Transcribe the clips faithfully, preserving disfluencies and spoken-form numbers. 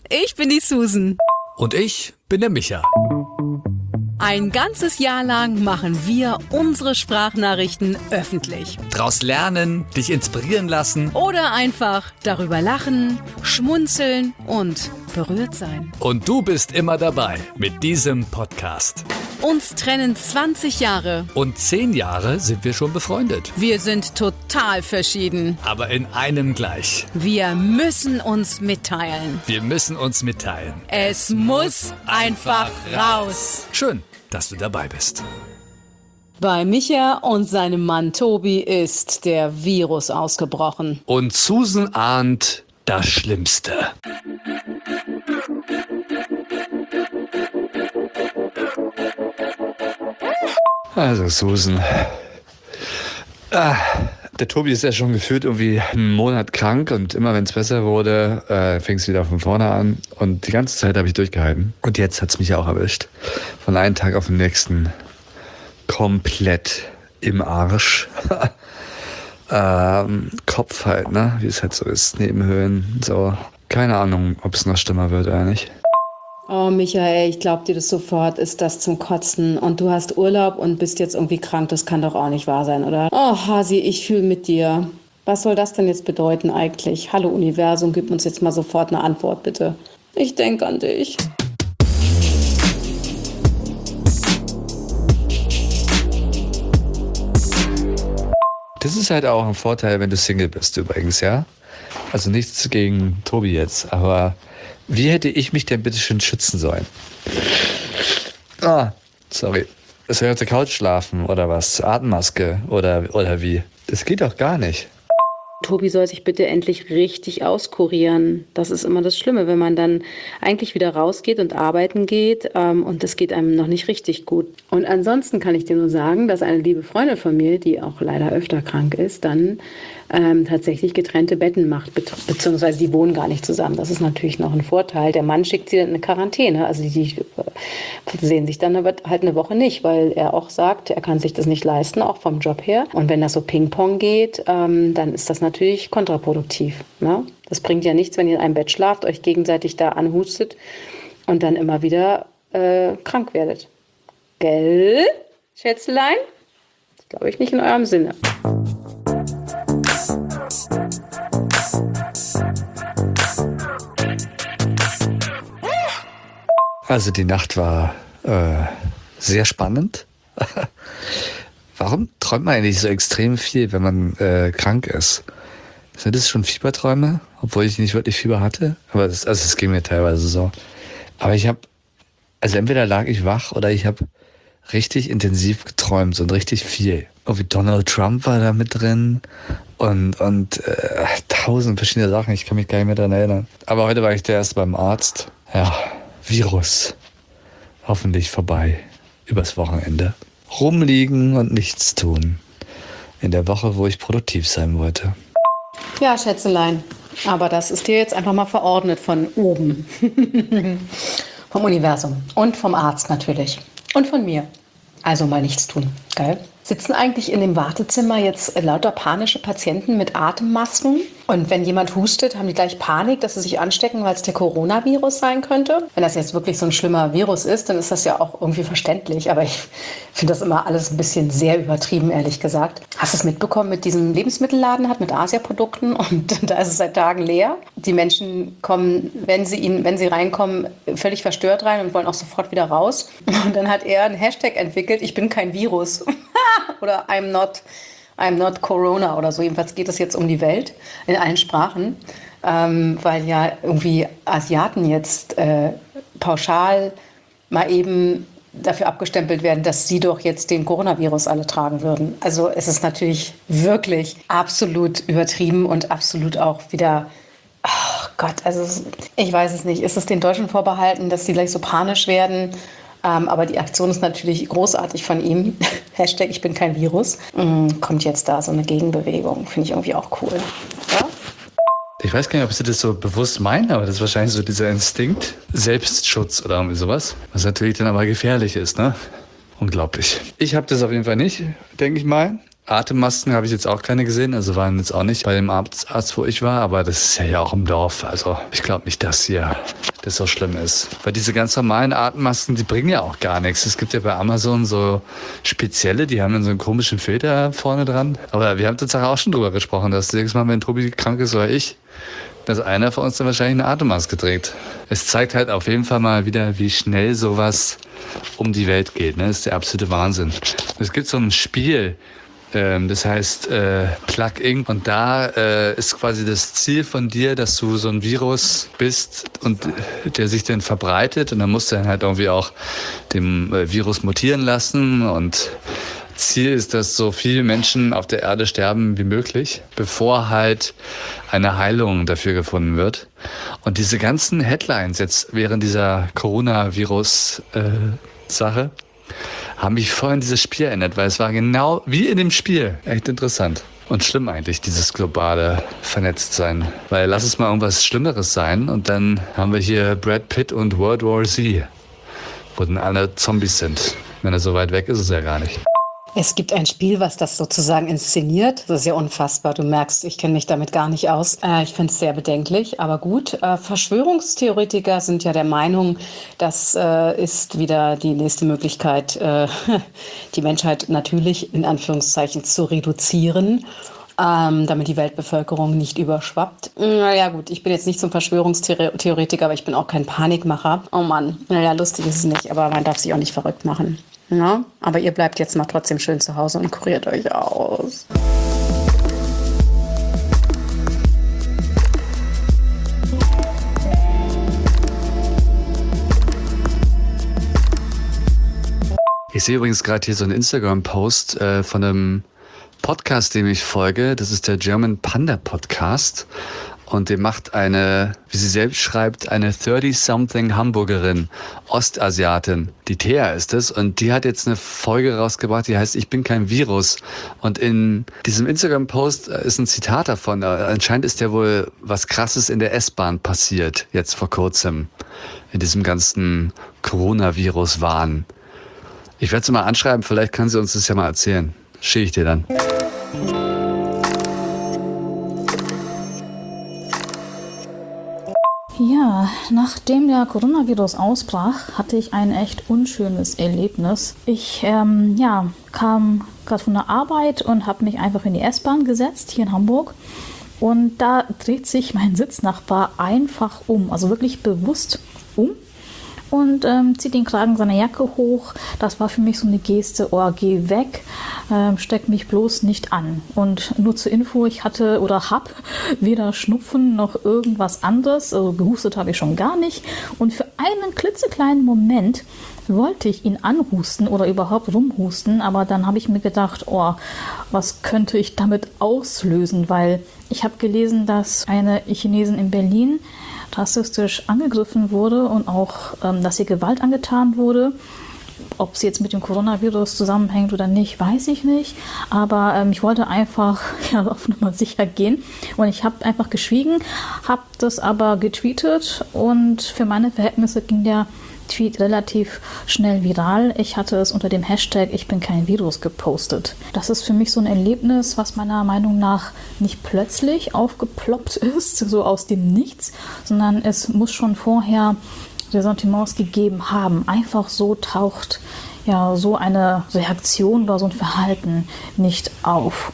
ich bin die Susan. Und ich bin der Micha. Ein ganzes Jahr lang machen wir unsere Sprachnachrichten öffentlich. Draus lernen, dich inspirieren lassen. Oder einfach darüber lachen, schmunzeln und berührt sein. Und du bist immer dabei mit diesem Podcast. Uns trennen zwanzig Jahre. Und zehn Jahre sind wir schon befreundet. Wir sind total verschieden. Aber in einem gleich. Wir müssen uns mitteilen. Wir müssen uns mitteilen. Es muss einfach raus. Schön, dass du dabei bist. Bei Micha und seinem Mann Tobi ist der Virus ausgebrochen. Und Susan ahnt das Schlimmste. Also Susan, ah, der Tobi ist ja schon gefühlt irgendwie einen Monat krank und immer wenn es besser wurde, äh, fing es wieder von vorne an und die ganze Zeit habe ich durchgehalten. Und jetzt hat es mich ja auch erwischt. Von einem Tag auf den nächsten komplett im Arsch. ähm, Kopf halt, ne, wie es halt so ist, Nebenhöhlen, so. Keine Ahnung, ob es noch schlimmer wird oder nicht. Oh, Michael, ich glaub dir das sofort, ist das zum Kotzen. Und du hast Urlaub und bist jetzt irgendwie krank, das kann doch auch nicht wahr sein, oder? Oh, Hasi, ich fühle mit dir. Was soll das denn jetzt bedeuten eigentlich? Hallo Universum, gib uns jetzt mal sofort eine Antwort, bitte. Ich denke an dich. Das ist halt auch ein Vorteil, wenn du Single bist übrigens, ja? Also nichts gegen Tobi jetzt, aber wie hätte ich mich denn bitte schön schützen sollen? Ah, sorry. Soll ich auf der Couch schlafen oder was? Atemmaske oder, oder wie? Das geht doch gar nicht. Tobi soll sich bitte endlich richtig auskurieren. Das ist immer das Schlimme, wenn man dann eigentlich wieder rausgeht und arbeiten geht ähm, und das geht einem noch nicht richtig gut. Und ansonsten kann ich dir nur sagen, dass eine liebe Freundin von mir, die auch leider öfter krank ist, dann ähm, tatsächlich getrennte Betten macht, be- beziehungsweise die wohnen gar nicht zusammen. Das ist natürlich noch ein Vorteil. Der Mann schickt sie dann in eine Quarantäne. Also die, die sehen sich dann aber halt eine Woche nicht, weil er auch sagt, er kann sich das nicht leisten, auch vom Job her. Und wenn das so Ping-Pong geht, ähm, dann ist das natürlich kontraproduktiv. Ne? Das bringt ja nichts, wenn ihr in einem Bett schlaft, euch gegenseitig da anhustet und dann immer wieder äh, krank werdet. Gell, Schätzelein? Das glaube ich nicht in eurem Sinne. Also die Nacht war äh, sehr spannend. Warum träumt man eigentlich so extrem viel, wenn man äh, krank ist? Sind das schon Fieberträume? Obwohl ich nicht wirklich Fieber hatte. Aber das, also es ging mir teilweise so. Aber ich habe, also entweder lag ich wach oder ich habe richtig intensiv geträumt und richtig viel. Irgendwie Donald Trump war da mit drin und, und äh, tausend verschiedene Sachen. Ich kann mich gar nicht mehr daran erinnern. Aber heute war ich der erste beim Arzt. Ja, Virus. Hoffentlich vorbei. Übers Wochenende. Rumliegen und nichts tun. In der Woche, wo ich produktiv sein wollte. Ja, Schätzelein, aber das ist dir jetzt einfach mal verordnet von oben. Vom Universum und vom Arzt natürlich. Und von mir. Also mal nichts tun, geil? Sitzen eigentlich in dem Wartezimmer jetzt lauter panische Patienten mit Atemmasken? Und wenn jemand hustet, haben die gleich Panik, dass sie sich anstecken, weil es der Coronavirus sein könnte? Wenn das jetzt wirklich so ein schlimmer Virus ist, dann ist das ja auch irgendwie verständlich. Aber ich finde das immer alles ein bisschen sehr übertrieben, ehrlich gesagt. Hast du es mitbekommen mit diesem Lebenmittelladen, hat mit Asia-Produkten und da ist es seit Tagen leer. Die Menschen kommen, wenn sie ihn, wenn sie reinkommen, völlig verstört rein und wollen auch sofort wieder raus. Und dann hat er einen Hashtag entwickelt, ich bin kein Virus. Oder I'm not, I'm not Corona oder so. Jedenfalls geht es jetzt um die Welt in allen Sprachen, ähm, weil ja irgendwie Asiaten jetzt äh, pauschal mal eben dafür abgestempelt werden, dass sie doch jetzt den Coronavirus alle tragen würden. Also es ist natürlich wirklich absolut übertrieben und absolut auch wieder, oh Gott, also ich weiß es nicht. Ist es den Deutschen vorbehalten, dass sie gleich so panisch werden? Ähm, aber die Aktion ist natürlich großartig von ihm. Hashtag ich bin kein Virus. Mhm, kommt jetzt da so eine Gegenbewegung. Finde ich irgendwie auch cool. Ja? Ich weiß gar nicht, ob sie das so bewusst meinen, aber das ist wahrscheinlich so dieser Instinkt, Selbstschutz oder irgendwie sowas. Was natürlich dann aber gefährlich ist, ne? Unglaublich. Ich habe das auf jeden Fall nicht, denke ich mal. Atemmasken habe ich jetzt auch keine gesehen, also waren jetzt auch nicht bei dem Arzt, Arzt, wo ich war, aber das ist ja, ja auch im Dorf. Also ich glaube nicht, dass hier das so schlimm ist. Weil diese ganz normalen Atemmasken, die bringen ja auch gar nichts. Es gibt ja bei Amazon so spezielle, die haben dann so einen komischen Filter vorne dran. Aber wir haben tatsächlich auch schon drüber gesprochen, dass jedes Mal, wenn Tobi krank ist oder ich, dass einer von uns dann wahrscheinlich eine Atemmaske trägt. Es zeigt halt auf jeden Fall mal wieder, wie schnell sowas um die Welt geht. Ne? Das ist der absolute Wahnsinn. Es gibt so ein Spiel, ähm, das heißt äh, Plug Inc. Und da äh, ist quasi das Ziel von dir, dass du so ein Virus bist und äh, der sich dann verbreitet. Und dann musst du dann halt irgendwie auch dem äh, Virus mutieren lassen. Und Ziel ist, dass so viele Menschen auf der Erde sterben wie möglich, bevor halt eine Heilung dafür gefunden wird. Und diese ganzen Headlines jetzt während dieser Coronavirus-Sache haben mich voll an dieses Spiel erinnert, weil es war genau wie in dem Spiel. Echt interessant. Und schlimm eigentlich, dieses globale Vernetztsein. Weil lass es mal irgendwas Schlimmeres sein und dann haben wir hier Brad Pitt und World War Z, wo dann alle Zombies sind. Wenn er so weit weg ist, ist er gar nicht. Es gibt ein Spiel, was das sozusagen inszeniert. Das ist ja unfassbar. Du merkst, ich kenne mich damit gar nicht aus. Äh, ich finde es sehr bedenklich, aber gut. Äh, Verschwörungstheoretiker sind ja der Meinung, das äh, ist wieder die nächste Möglichkeit, äh, die Menschheit natürlich in Anführungszeichen zu reduzieren, ähm, damit die Weltbevölkerung nicht überschwappt. Naja gut, ich bin jetzt nicht so ein Verschwörungstheoretiker, aber ich bin auch kein Panikmacher. Oh Mann, naja, lustig ist es nicht, aber man darf sich auch nicht verrückt machen. Ja, aber ihr bleibt jetzt mal trotzdem schön zu Hause und kuriert euch aus. Ich sehe übrigens gerade hier so einen Instagram-Post äh, von einem Podcast, dem ich folge. Das ist der German Panda Podcast. Und der macht eine, wie sie selbst schreibt, eine thirty-something Hamburgerin, Ostasiatin. Die Thea ist es. Und die hat jetzt eine Folge rausgebracht, die heißt Ich bin kein Virus. Und in diesem Instagram-Post ist ein Zitat davon. Anscheinend ist ja wohl was Krasses in der S-Bahn passiert, jetzt vor kurzem. In diesem ganzen Coronavirus-Wahn. Ich werde sie mal anschreiben, vielleicht kann sie uns das ja mal erzählen. Schicke ich dir dann. Ja, nachdem der Coronavirus ausbrach, hatte ich ein echt unschönes Erlebnis. Ich ähm, ja, kam gerade von der Arbeit und habe mich einfach in die S-Bahn gesetzt, hier in Hamburg. Und da dreht sich mein Sitznachbar einfach um, also wirklich bewusst um. Und ähm, zieht den Kragen seiner Jacke hoch. Das war für mich so eine Geste, oh, geh weg, ähm, steck mich bloß nicht an. Und nur zur Info, ich hatte oder hab weder Schnupfen noch irgendwas anderes. Also gehustet habe ich schon gar nicht. Und für einen klitzekleinen Moment wollte ich ihn anhusten oder überhaupt rumhusten. Aber dann habe ich mir gedacht, oh, was könnte ich damit auslösen? Weil ich habe gelesen, dass eine Chinesin in Berlin rassistisch angegriffen wurde und auch, ähm, dass ihr Gewalt angetan wurde. Ob es jetzt mit dem Coronavirus zusammenhängt oder nicht, weiß ich nicht. Aber ähm, ich wollte einfach ja, auf Nummer sicher gehen. Und ich habe einfach geschwiegen, habe das aber getweetet. Und für meine Verhältnisse ging der Tweet relativ schnell viral. Ich hatte es unter dem Hashtag Ich bin kein Virus gepostet. Das ist für mich so ein Erlebnis, was meiner Meinung nach nicht plötzlich aufgeploppt ist, so aus dem Nichts, sondern es muss schon vorher Ressentiments gegeben haben. Einfach so taucht ja so eine Reaktion oder so ein Verhalten nicht auf.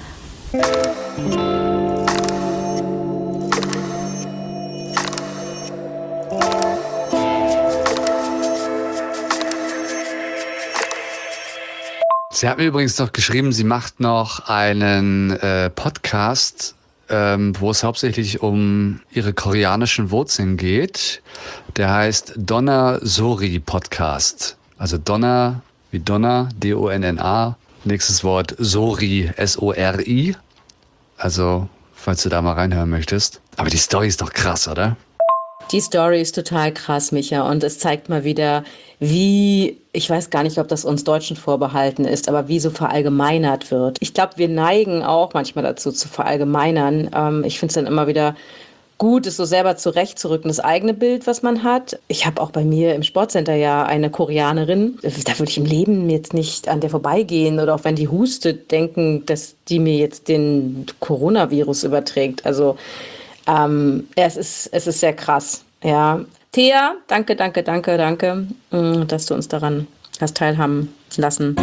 Sie hat mir übrigens noch geschrieben, sie macht noch einen äh, Podcast, ähm, wo es hauptsächlich um ihre koreanischen Wurzeln geht. Der heißt Donna Sori Podcast. Also Donna wie Donna, D O N N A. Nächstes Wort Sori, S O R I. Also, falls du da mal reinhören möchtest. Aber die Story ist doch krass, oder? Die Story ist total krass, Micha, und es zeigt mal wieder, wie, ich weiß gar nicht, ob das uns Deutschen vorbehalten ist, aber wie so verallgemeinert wird. Ich glaube, wir neigen auch manchmal dazu, zu verallgemeinern. Ähm, ich finde es dann immer wieder gut, es so selber zurechtzurücken, das eigene Bild, was man hat. Ich habe auch bei mir im Sportcenter ja eine Koreanerin. Da würde ich im Leben jetzt nicht an der vorbeigehen oder auch wenn die hustet, denken, dass die mir jetzt den Coronavirus überträgt. Also Ähm, es ist, es ist sehr krass. Ja, Thea, danke, danke, danke, danke, dass du uns daran hast teilhaben lassen.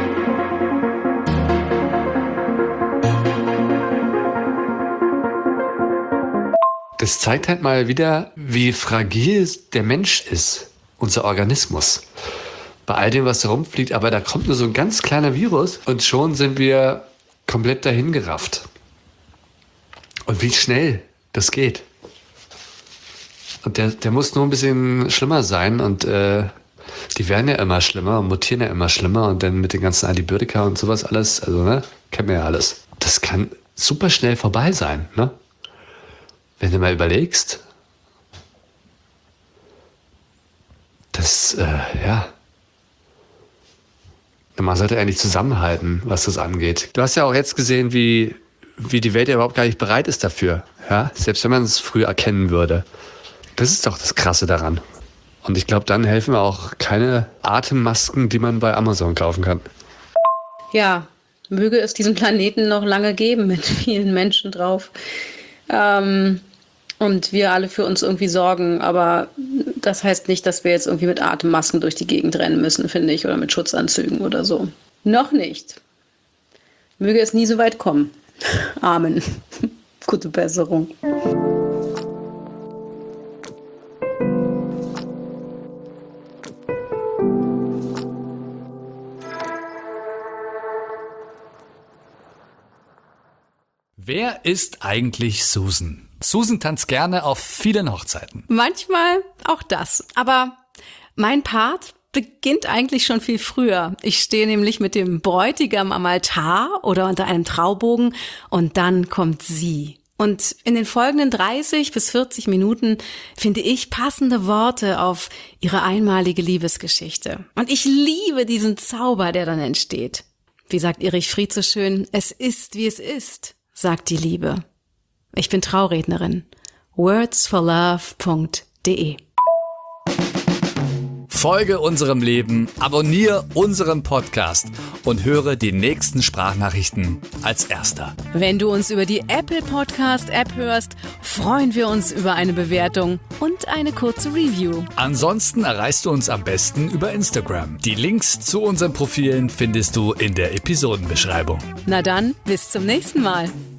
Das zeigt halt mal wieder, wie fragil der Mensch ist, unser Organismus. Bei all dem, was da rumfliegt, aber da kommt nur so ein ganz kleiner Virus und schon sind wir komplett dahingerafft. Und wie schnell das geht. Und der, der muss nur ein bisschen schlimmer sein und äh, die werden ja immer schlimmer und mutieren ja immer schlimmer und dann mit den ganzen Antibiotika und sowas alles, also ne, kennen wir ja alles. Das kann super schnell vorbei sein, ne? Wenn du mal überlegst, das, äh, ja, man sollte eigentlich zusammenhalten, was das angeht. Du hast ja auch jetzt gesehen, wie, wie die Welt ja überhaupt gar nicht bereit ist dafür, ja, selbst wenn man es früh erkennen würde. Das ist doch das Krasse daran. Und ich glaube, dann helfen auch keine Atemmasken, die man bei Amazon kaufen kann. Ja, möge es diesen Planeten noch lange geben mit vielen Menschen drauf. Ähm, und wir alle für uns irgendwie sorgen, aber das heißt nicht, dass wir jetzt irgendwie mit Atemmasken durch die Gegend rennen müssen, finde ich, oder mit Schutzanzügen oder so. Noch nicht. Möge es nie so weit kommen. Amen. Gute Besserung. Wer ist eigentlich Susan? Susan tanzt gerne auf vielen Hochzeiten. Manchmal auch das. Aber mein Part beginnt eigentlich schon viel früher. Ich stehe nämlich mit dem Bräutigam am Altar oder unter einem Traubogen und dann kommt sie. Und in den folgenden dreißig bis vierzig Minuten finde ich passende Worte auf ihre einmalige Liebesgeschichte. Und ich liebe diesen Zauber, der dann entsteht. Wie sagt Erich Fried so schön, es ist, wie es ist, sagt die Liebe. Ich bin Traurednerin. words for love punkt de Folge unserem Leben, abonniere unseren Podcast und höre die nächsten Sprachnachrichten als Erster. Wenn du uns über die Apple Podcast App hörst, freuen wir uns über eine Bewertung und eine kurze Review. Ansonsten erreichst du uns am besten über Instagram. Die Links zu unseren Profilen findest du in der Episodenbeschreibung. Na dann, bis zum nächsten Mal.